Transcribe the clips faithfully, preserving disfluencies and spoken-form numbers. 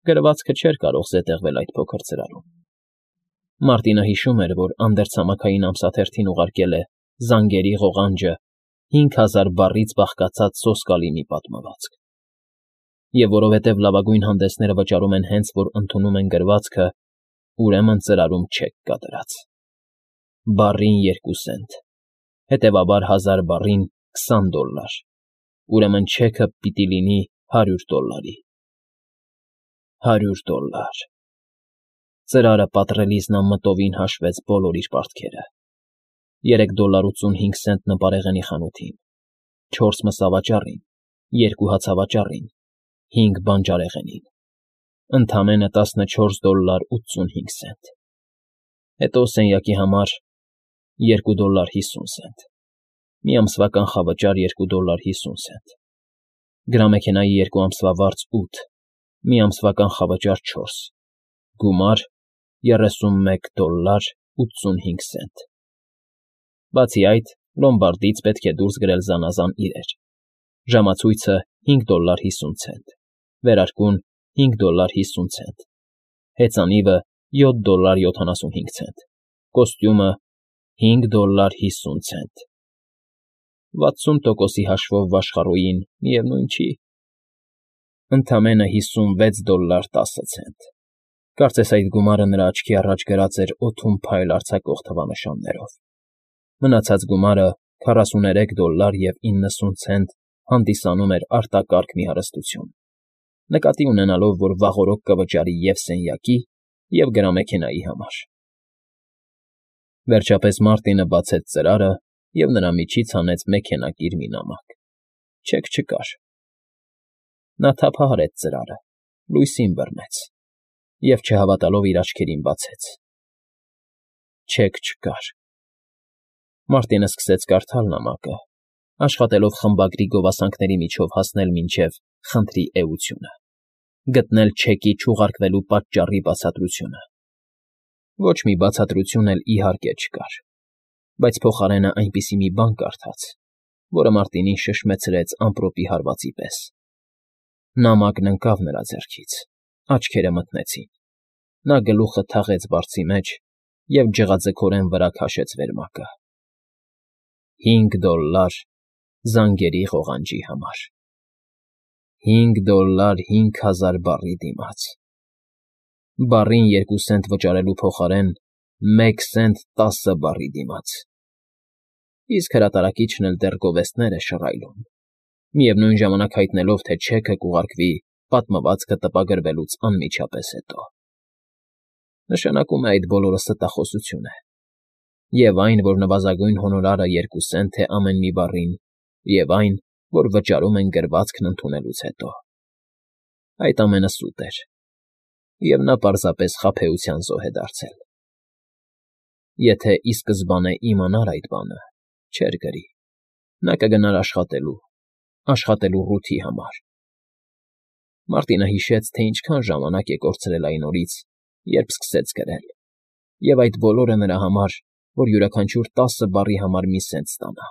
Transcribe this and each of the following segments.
գրվածքը չէր կարող զետեղվել այդ փոքր ծրարում։ Մարտինը հիշում էր, որ անդերցամաքային ամսաթերթին ուղարկել է զանգերի ղողանջը հինգ հազար բառից բաղկացած սոսկալի մի պատմվածք։ Եվ որովհետև լավագույն հանդեսները վճարում են հենց որ ընդունում են գրվածքը, ուրեմն ծրարում չեք կատարած։ Բառին երկու սենտ, հետևաբար հազար բառին քսան դոլլար, ուրեմն չեքը պիտի լինի հարյուր դոլլարի։ Հարյուր դոլլար։ Ծրարը պատռելիս նա մտովին հաշվեց բոլոր իր պարտքերը. երեք դոլլար ութսունհինգ սենտ նպարեղենի խանութին, չորս մսավաճառին, երկու հացավաճառին, հինգ բանջարեղենին, ընդամենը տասնչորս դոլլար ութսունհինգ սենտ։ Հետո սենյակի համար երկու դոլլար հիսուն սենտ, մի ամսվական խավճար երկու դոլլար հիսուն սենտ, գրամեքենայի երկու ամսվա վարձ ութ, մի ամսվական խավճար չորս, գումար երեսունմեկ դոլլար ութսունհինգ սենտ։ Բացի այդ, Լոմբարդից պետք է դուրս գրել զանազան իրեր. ժամացույցը հինգ դոլլար հիսուն սենտ, վերարկուն հինգ դոլլար հիսուն սենտ, հեծանիվը յոթ դոլլար յոթանասունհինգ սենտ, կոստյումը հինգ դոլլար հիսուն սենտ։ վաթսուն տոկոսի հաշվով վաշխառուին միևնույն չի։ Ընդամենը հիսունվեց դոլլար տասը սենտ։ Կարծես այդ գումարը նրա աչքի առաջ գրած էր օդում փայլ արձակող թվանշաններով։ Մնացած գումարը քառասուներեք դոլլար և իննսուն սենտ հանդիսանում էր արտակարգ մի հարստություն, նկատի ունենալով, որ վաղօրոք կվճարի և սենյակի, և գրամեքենայի համար։ Վերջապես Մարտինը բացեց ծրարը և նրա միջից հանեց մեքենակիր մի նամակ։ չեք չկար։ Նա թափահարեց ծրարը, լույսին բռնեց և, չհավատալով իր աչքերին, բացեց։ չեք չկար։ Մարտինը սկսեց կարդալ նամակը, աշխատելով խմբագրի գովասանքների միջով հասնել մինչև «խնդրի էությունը», գտնել չեկի չուղարկվելու պատճառի բացատրությունը։ Ոչ մի բացատրություն էլ, իհարկե, չկար, բայց փոխարենը այնպիսի մի բան կարդաց, որը Մարտինին շշմեցրեց ամպրոպի հարվածի պես։ Նամակն ընկավ նրա ձեռքից, աչքերը մթնեցին, նա գլուխը թաղեց բարձի մեջ և ջղաձգորեն վրա քաշեց վերմակը։ Հինգ դոլլար զանգերի ղողանջի համար։ Հինգ դոլլար հինգ հազար բառի դիմաց։ Բառին երկու սենտ վճարելու փոխարեն մեկ սենտ տասը բառի դիմաց։ Իսկ հրատարակիչն էլ դեռ գովեստներ է շռայլում, միևնույն ժամանակ հայտնելով, թե չեքը կուղարկվի պատմվածքը տպագրվելուց անմիջապես հետո։ Նշանակում է, այդ բոլորը ստախոսություն է, և այն, որ նվազագույն հոնորարը երկու սենտ է ամեն մի բառին, և այն, որ վճարում են գրվածքն ընդունելուց հետո։ Այդ ամենը սուտ էր, և նա պարզապես խաբեության զոհ է դարձել։ Եթե ի սկզբանե իմանար այդ բանը, չէր գրի, նա կգնար աշխատելու, աշխատելու ռութի համար։ Մարտինը հիշեց, թե ինչքան ժամանակ է կորցրել այն օրից, երբ սկսեց գրել, և այդ բոլորը նրա համար, որ յուրաքանչյուր տասը բառի համար մի սենտ ստանա։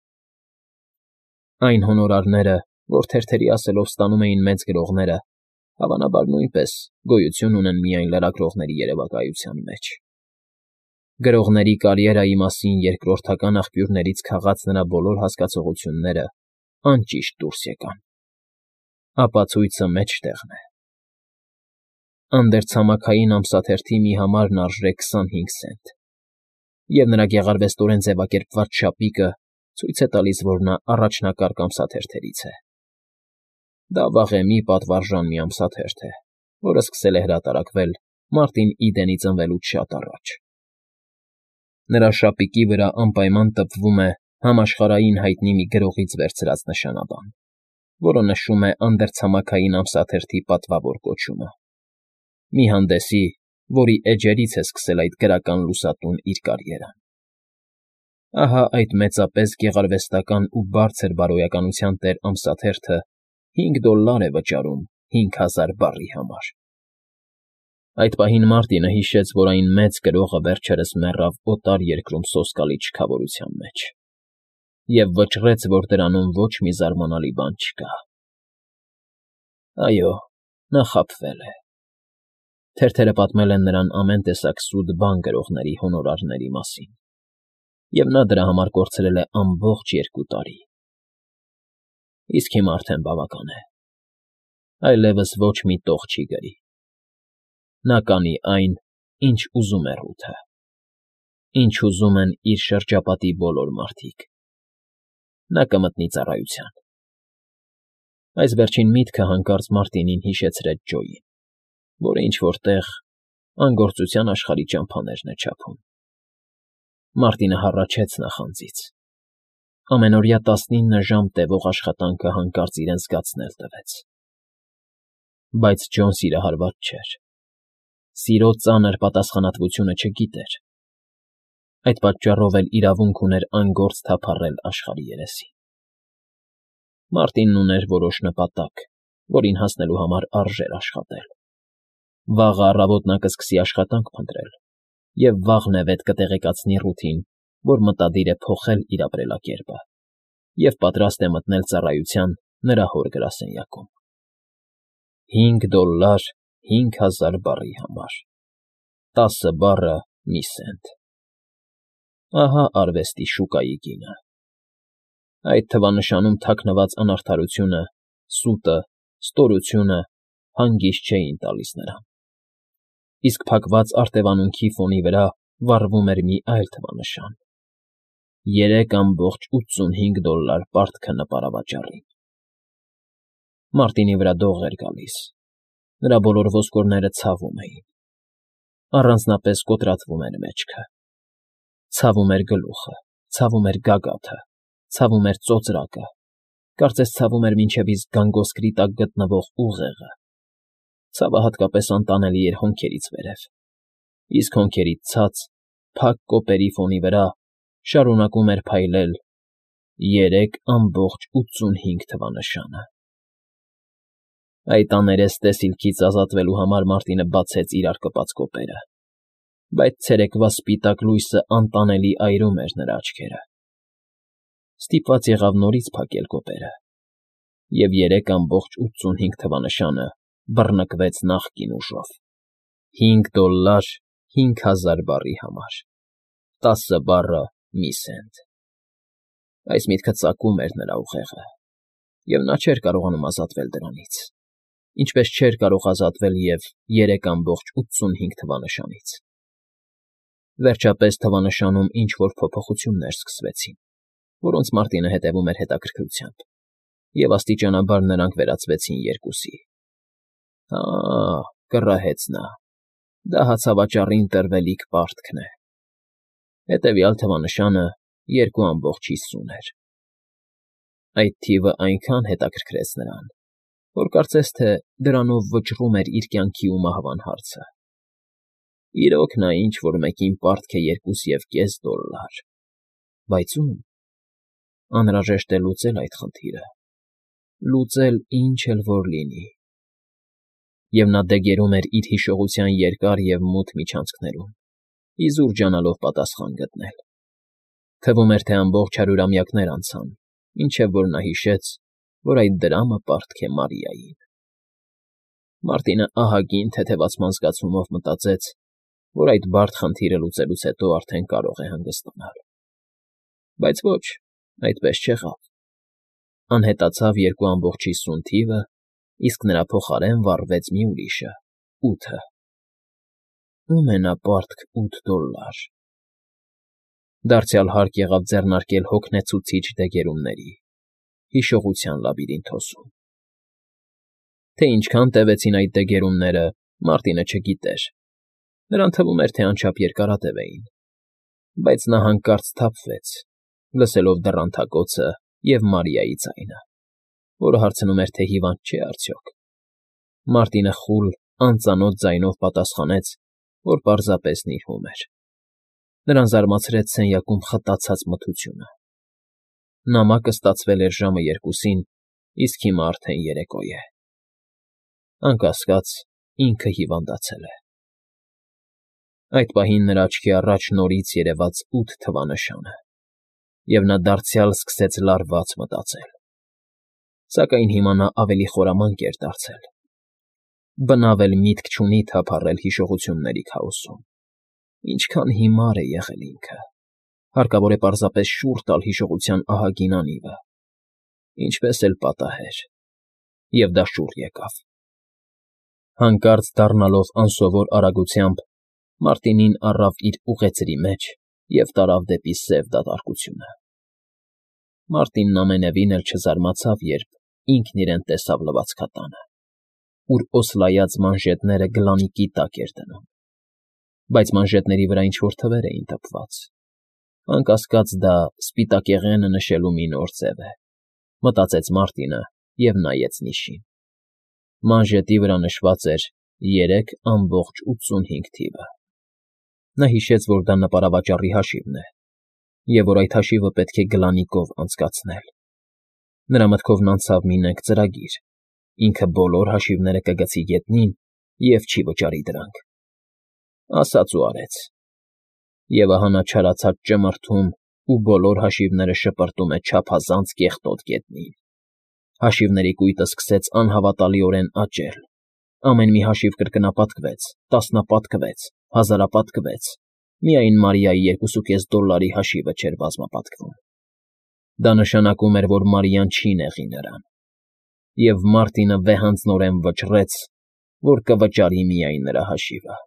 Այն հոնորարները, որ թերթերի ասելով ստանում էին մեծ գրողները, հավանաբար նույնպես գոյություն ունեն միայն լրագրողների երևակայության մեջ։ Գրողների կարիերայի մասին երկրորդական աղբյուրներից քաղած նրա բոլոր հասկացողությունները անճիշտ դուրս եկան։ Ապացույցը մեջտեղն է։ Անդերցամաքային ամսաթերթի մի համարն արժե քսանհինգ սենտ, և նրա գեղարվեստորեն ձևակերպված շապիկը ցույց է տալիս, որ նա առաջնակարգ ամսաթերթերից է։ Դա վաղեմի պատվարժան մի ամսաթերթ է, որը սկսել է հրատարակվել Մարտին Իդենի ծնվելուց շատ առաջ։ Նրա շապիկի վրա անպայման տպվում է համաշխարհային հայտնի մի գրողից վերցրած նշանաբան, որը նշում է անդերցամաքային ամսաթերթի պատվավոր կոչումը։ Մի հանդեսի, որի էջերից է սկսել այդ գրական լուսատուն իր կարիերան։ Ահա այդ մեծապես գեղարվեստական ու բարձր բարոյականության տեր ամսաթերթը հինգ դոլլար է վճարում հինգ հազար բառի համար։ Այդ պահին Մարտինը հիշեց, որ այն մեծ գրողը վերջերս մեռավ օտար երկրում սոսկալի չքավորության մեջ, և վճռեց, որ դրանում ոչ մի զարմանալի բան չկա։ Այո, նա խաբվել է։ Թերթերը պատմել են նրան ամեն տեսակ սուտ բան գրողների հոնորարների մասին, և նա դրա համար կորցրել է ամբողջ երկու տարի։ Իսկ հիմա արդեն բավական է, այլևս ոչ մի տող չի գրի։ Նա կանի այն, ինչ ուզում է Ռութը, ինչ ուզում են իր շրջապատի բոլոր մարդիկ։ Նա կմտնի ծառայության։ Այս վերջին միտքը հանկարծ Մարտինին հիշեցրեց Ջոյին, որը ինչ֊որ տեղ անգործության աշխարհի ճամփաներն է չափում։ Մարտինը հառաչեց նախանձից։ Ամենօրյա տասնինը ժամ տևող աշխատանքը հանկարծ իրեն զգացնել տվեց։ Բայց Ջոն սիրահարված չէր։ Սիրո ծանր պատասխանատվությունը չգիտեր։ Այդ պատճառով էլ իրավունք ուներ անգործ թափառել աշխարհի երեսին։ Մարտինն ուներ որոշ նպատակ, որին հասնելու համար արժեր աշխատել։ Վաղը առավոտ նա կսկսի աշխատանք փնտրել, և վաղն է վետ կտեղեկացնի Ռութին, որ մտադիր է փոխել իր ապրելակերպը և պատրաստ է մտնել ծառայության նրա հոր գրասենյակում։ Հինգ դոլլար հինգ հազար բառի համար, տասը բառը մի սենտ։ Ահա արվեստի շուկայի գինը։ Այդ թվանշանում թաքնված անարդարությունը, սուտը, ստորությունը հանգիստ չէին տալիս նրան։ Իսկ փակված արտևանունքի ֆոնի վրա վառվում էր մի այլ թվանշան՝ երեք ամբողջ ութսունհինգ դոլլար պարտքը նպարավաճառին։ Մարտինի վրա դող էր գալիս։ Նրա բոլոր ոսկորները ցավում էին։ Առանձնապես կոտրատվում էր մեջքը։ Ցավում էր գլուխը, ցավում էր գագաթը, ցավում էր ծոծրակը, կարծես ցավում էր մինչև իսկ գանգոսկրի տակ գտնվող ուղեղը։ Ցավը հատկապես անտանելի էր հոնքերից վերև, իսկ հոնքերից ցած, փակ կոպերի ֆոնի վրա շարունակում էր փայլել երեք ամբողջ ութսունհինգ թվանշանը։ Այդ աներես տեսիլքից ազատվելու համար Մարտինը բացեց իր արկպած կոպերը, բայց ցերեկվա սպիտակ լույսը անտանելի այրում էր նրա աչքերը։ Ստիպված եղավ նորից փակել կոպերը, և երեք ամբողջ ութսունհինգ թվանշանը բռնկվեց նախկին ուժով։ Հինգ դոլլար հինգ հազար բառի համար, տասը բառը մի սենտ։ Այս միտքը ծակում էր նրա ուղեղը, և նա չէր կարողանում ազատվել դրանից, ինչպես չէր կարող ազատվել և երեք ամբողջ ութսունհինգ թվանշանից։ Վերջապես թվանշանում ինչ֊որ փոփոխություններ սկսվեցին, որոնց Մարտինը հետևում էր հետաքրքրությամբ, և աստիճանաբար նրանք վերածվեցին երկուսի։ Հա՜, կռահեց նա, դա հացավաճառին տրվելիք պարտքն է։ Հետևյալ թվանշանը երկու ամբողջ հիսուն էր։ Այդ թիվը այնքան հետաքրքրեց նրան, որ կարծես թե դրանով վճռում էր իր կյանքի ու մահվան հարցը։ Իրոք նա ինչ֊որ մեկին պարտք է երկուս և կես դոլլար, բայց ո՞ւմ։ Անհրաժեշտ է լուծել այդ խնդիրը, լուծել ինչ էլ որ լինի։ Եվ նա դեգերում էր իր հիշողության երկար և մութ միջանցքներում, իզուր ջանալով պատասխան գտնել։ Թվում էր, թե ամբողջ հարյուրամյակներ անցան, մինչև որ նա հիշեց, որ այդ դրամը պարտք է Մարիային։ Մարտինը ահագին թեթևացման զգացումով մտածեց, որ այդ բարդ խնդիրը լուծելուց հետո արդեն կարող է հանգստանալ։ Բայց ոչ, այդպես չեղավ։ Անհետացավ երկու ամբողջ հիսուն թիվը, իսկ նրա փոխարեն վառվեց մի ուրիշը՝ ութը։ Ո՞ւմ է նա պարտք ութ դոլլար։ Դարձյալ հարկ եղավ ձեռնարկել հոգնեցուցիչ դեգերումների, հիշողության լաբիրինթոսում։ Թե ինչքան տևեցին այդ դեգերումները, Մարտինը չգիտեր։ Նրան թվում էր, թե անչափ երկարատև էին, բայց նա հանկարծ սթափվեց, լսելով դռան թակոցը և Մարիայի ձայնը, որը հարցնում էր, թե հիվանդ չէ՞ արդյոք։ Մարտինը խուլ, անծանոթ ձայնով պատասխանեց, որ պարզապես նիրհում էր։ Նրան զարմացրեց սենյակում խտացած մթությունը։ Նամակը ստացվել էր ժամը երկուսին, իսկ հիմա արդեն երեկո է։ Անկասկած, ինքը հիվանդացել է։ Այդ պահին նրա աչքի առաջ նորից երևաց ութ թվանշանը, և նա դարձյալ սկսեց լարված մտածել։ Սակայն հիմա նա ավելի խորամանկ էր դարձել։ Բնավ էլ միտք չունի թափառել հիշողությունների քաոսում։ Ինչքան հիմար է եղել ինքը, հարկավոր է պարզապես շուռ տալ հիշողության ահագին անիվը, ինչպես էլ պատահեր, և դա շուռ եկավ։ Հանկարծ դառնալով անսովոր արագությամբ, Մարտինին առավ իր ուղեծրի մեջ և տարավ դեպի սև դատարկությունը։ Մարտինն ամենևին էլ չզարմացավ, երբ ինքն իրեն տեսավ լվացքատանը, ուր օսլայած մանժետները գլանիկի տակ էր դնում, բայց մանժետների վրա ինչ֊որ թվեր էին թփված։ Անկասկած դա սպիտակեղենը նշելու մի նոր ձև է, մտածեց Մարտինը և նայեց նիշին։ Մանժետի վրա նշված էր երեք ամբողջ ութսունհինգ թիվը։ Նա հիշեց, որ դա նպարավաճառի հաշիվն է, և որ այդ հաշիվը պետք է գլանիկով անցկացնել։ Նրա մտքովն անցավ մի նենգ ծրագիր. ինքը բոլոր հաշիվները կգցի գետնին և չի վճարի դրանք։ Ասաց ու արեց։ Եվ ահա նա չարացած ճմրթում ու բոլոր հաշիվները շպրտում է չափազանց կեղտոտ գետնին։ Հաշիվների կույտը սկսեց անհավատալիորեն աճել, ամեն մի հաշիվ կրկնապատկվեց, տասնապատկվեց, հազարապատկվեց, միայն Մարիայի երկուսուկես դոլարի հաշիվը չէր բազմապատկվում։ Դա նշանակում էր, որ Մարիան չի նեղի նրան, և Մարտինը վեհանձնորեն վճռեց, որ կվճարի միայն նրա հաշիվը։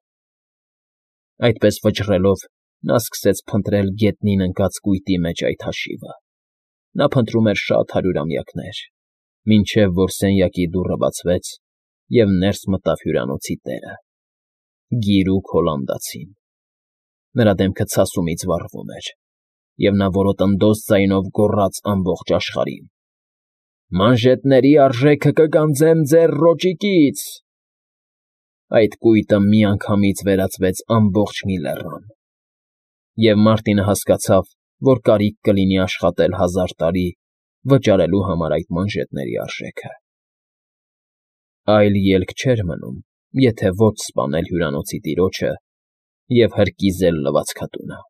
Այդպես վճռելով՝ նա սկսեց փնտրել գետնին ընկած կույտի մեջ այդ հաշիվը։ Նա փնտրում էր շատ հարյուրամյակներ, մինչև որ սենյակի դուռը բացվեց, և ներս մտավ հյուրանոցի տերը՝ գիրուկ հոլանդացին։ Նրա դեմքը ցասումից վառվում էր, և նա որոտնդոզ ձայնով գոռաց ամբողջ աշխարհին. «Մանժետների արժեքը կգանձեմ ձեր ռոճիկից»։ Այդ կույտը միանգամից վերածվեց ամբողջ մի լեռան, և Մարտինը հասկացավ, որ կարիք կլինի աշխատել հազար տարի՝ վճարելու համար այդ մանժետների արժեքը։ Այլ ելք չէր մնում, եթե ոչ սպանել հյուրանոցի տիրոջը և հրկիզել լվացքատունը։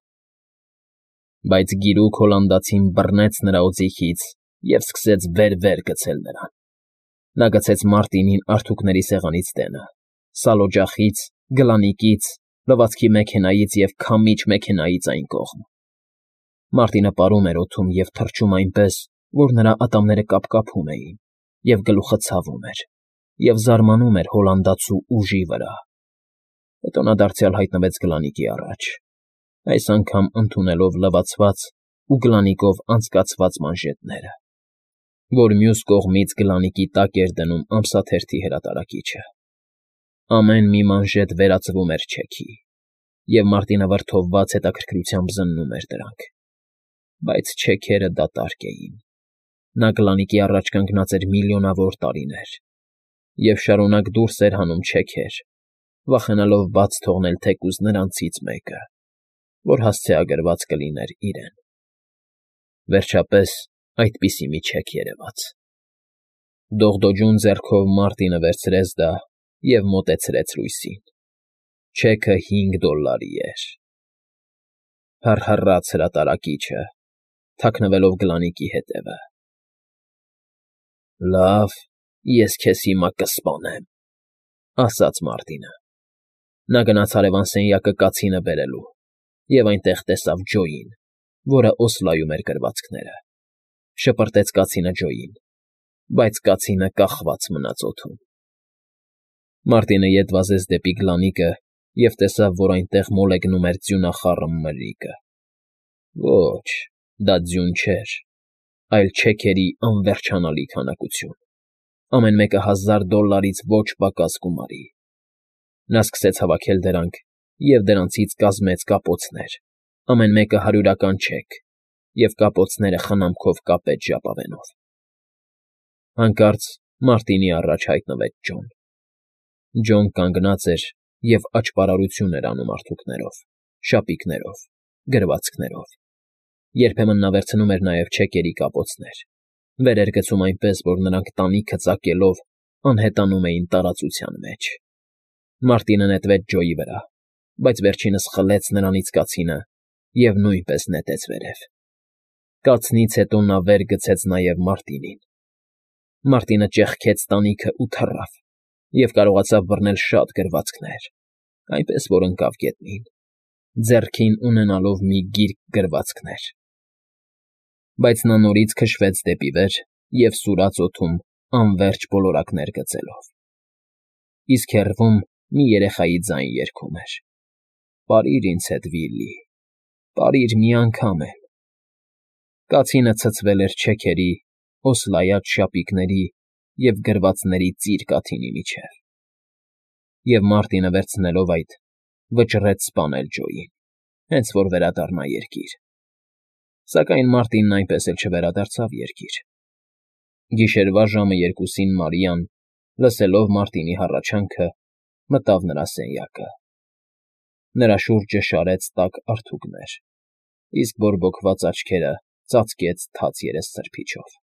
Բայց գիրուկ հոլանդացին բռնեց նրա օձիքից և սկսեց վեր֊վեր գցել նրան։ Նա գցեց Մարտինին արթուքների սեղանից տենը, սալօջախից, գլանիկից, լվացքի մեքենայից և քամիչ մեքենայից այն կողմ։ Մարտինը պարում էր օդում և թռչում այնպես, որ նրա ատամները կապկապում էին, և գլուխը ցավում էր, և զարմանում էր հոլանդացու ուժի վրա։ Հետո նա դարձյալ հայտնվեց գլանիկի առաջ, այս անգամ ընդունելով լվացված ու գլանիկով անցկացված մանժետները, որ մյուս կողմից գլանիկի տակ էր դնում ամսաթերթի հրատարակիչը։ Ամեն մի մանժետ վերածվում էր չեքի, և Մարտինը վրդովված հետաքրքրությամբ զննում էր դրանք։ Բայց չեքերը դատարկ էին։ Նա գլանիկի առաջ կանգնած էր միլիոնավոր տարիներ և շարունակ դուրս էր հանում չեքեր, վախենալով բաց թողնել թեկուզ նրանցից մեկը, որ հասցեագրված կլիներ իրեն։ Վերջապես այդպիսի մի չեք երևաց։ Դողդոջուն ձեռքով Մարտինը վերցրեց դա և մոտեցրեց լույսին։ Չեքը հինգ դոլարի էր։ Հռհռաց հրատարակիչը, թաքնվելով գլանիկի ետևը։ «Լավ, ես քեզ հիմա կսպանեմ», ֊ ասաց Մարտինը։ Նա գնաց հարևան սենյակը կացինը բերելու և այնտեղ տեսավ Ջոյին, որը օսլայում էր գրվածքները։ Շպրտեց կացինը Ջոյին, բայց կացինը կախված մնաց օդում։ Մարտինը ետ վազեց դեպի գլանիկը և տեսավ, որ այնտեղ մոլեգնում էր ձյունախառն մրրիկը։ Ոչ, դա ձյուն չէր, այլ չեքերի անվերջանալի քանակություն, ամեն մեկը հազար դոլարից ոչ պակաս գումարի։ Նա սկսեց հավաքել դրանք և դրանցից կազմեց կապոցներ, ամեն մեկը հարյուրական չեք, և կապոցները խնամքով կապեց ժապավենով։ Հանկարծ Մարտինի առաջ հայտնվեց Ջոն։ Ջոն կանգնած էր և աճպարարություն էր անում արթուքներով, շապիկներով, գրվածքներով։ Երբեմն նա վերցնում էր նաև չեկերի կապոցներ, վեր էր գցում այնպես, որ նրանք տանիքը ծակելով անհետանում էին տարածության մեջ։ Մարտինը նետվեց Ջոյի վրա, բայց վերջինս խլեց նրանից կացինը և նույնպես նետեց վերև։ Կացնից հետո նա վեր գցեց նաև Մարտինին։ Մարտինը ճեղքեց տանիքը ու թռավ, և կարողացավ բռնել շատ գրվածքներ, այնպես որ ընկավ գետնին, ձեռքին ունենալով մի գիրք գրվածքներ. բայց նա նորից քշվեց դեպի վեր և սուրաց օդում անվերջ բոլորակներ գծելով, իսկ հեռվում մի երեխայի ձայն երգում էր. «Պարիր ինձ հետ, Վիլլի, պարիր մի անգամ էլ»։ Կացինը ցցվել էր չեքերի, օսլայած շապիկների և գրվածների ծիր կաթիլի միջև, և Մարտինը վերցնելով այդ, վճռեց սպանել Ջոյին, հենց որ վերադառնա երկիր, սակայն Մարտինն այնպես էլ չվերադարձավ երկիր։ Գիշերվա ժամը երկուսին Մարիան, լսելով Մարտինի հառաչանքը, մտավ նրա սենյակը. նրա շուրջը շարեց տաք արթուկներ, իսկ բորբոքված աչքերը ծածկեց թաց երեսսրբիչով։